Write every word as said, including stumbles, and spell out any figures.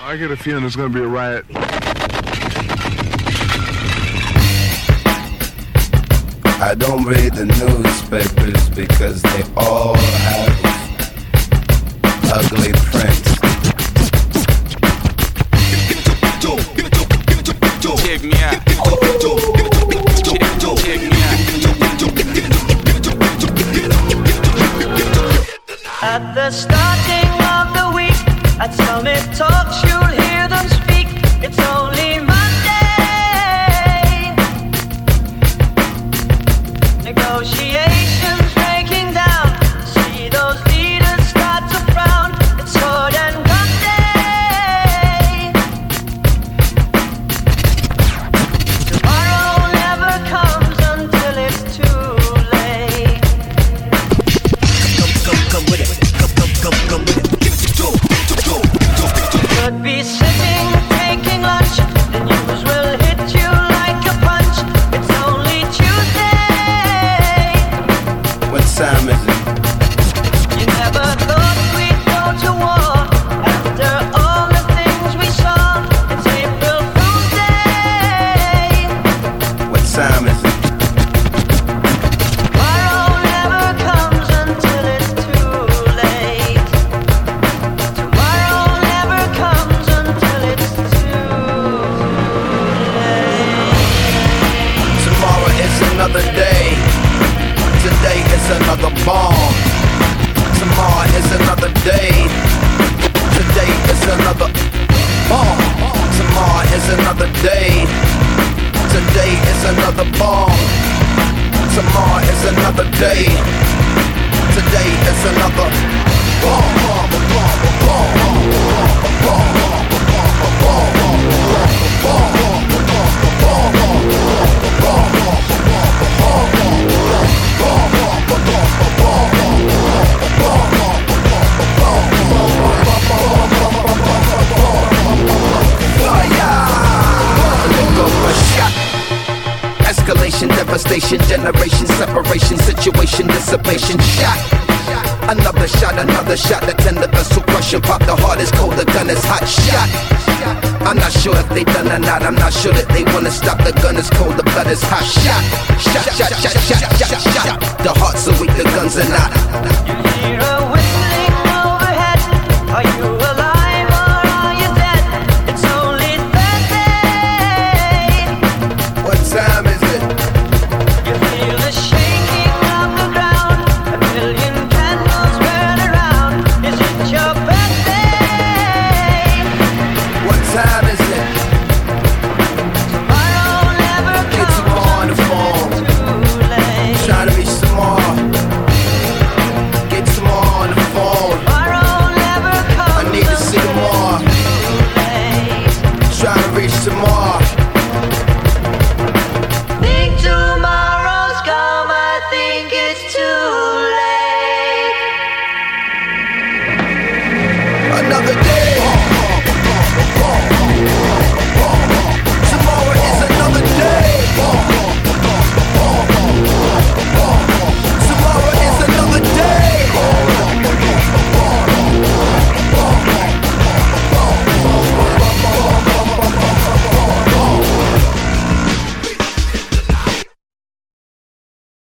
I get a feeling there's going to be a riot. I don't read the newspapers because they all have ugly prints. Check me out. Check me out. At the starting of the week, at Summit Talks, you'll hear them speak. It's only Monday. Negotiations breaking down. See those leaders start to frown. It's sword and gun day. Tomorrow never comes until it's too late. Come, come, come with it. Come, come, come, come with it. Could be sitting, taking lunch. The news will hit you like a punch. It's only Tuesday. What time is it? You never thought we'd go to war after all the things we saw. It's April Fool's Day. What time is it? Tomorrow never comes until it's too late. Tomorrow never comes until it's too late. Tomorrow is another day. Today is another bomb. Tomorrow is another day. Today is another bomb. Tomorrow is another day. Today is another bomb. Tomorrow is another day. Today is another bomb. Escalation, devastation, generation, separation, situation, dissipation, shot. Another shot, another shot, the tender vessel crushing, pop the heart is cold, the gun is hot, shot. I'm not sure if they done or not, I'm not sure that they wanna stop, the gun is cold, the blood is hot, shot. Shot, shot, shot, shot, shot, shot, shot. The heart's so weak, the guns are not. You hear a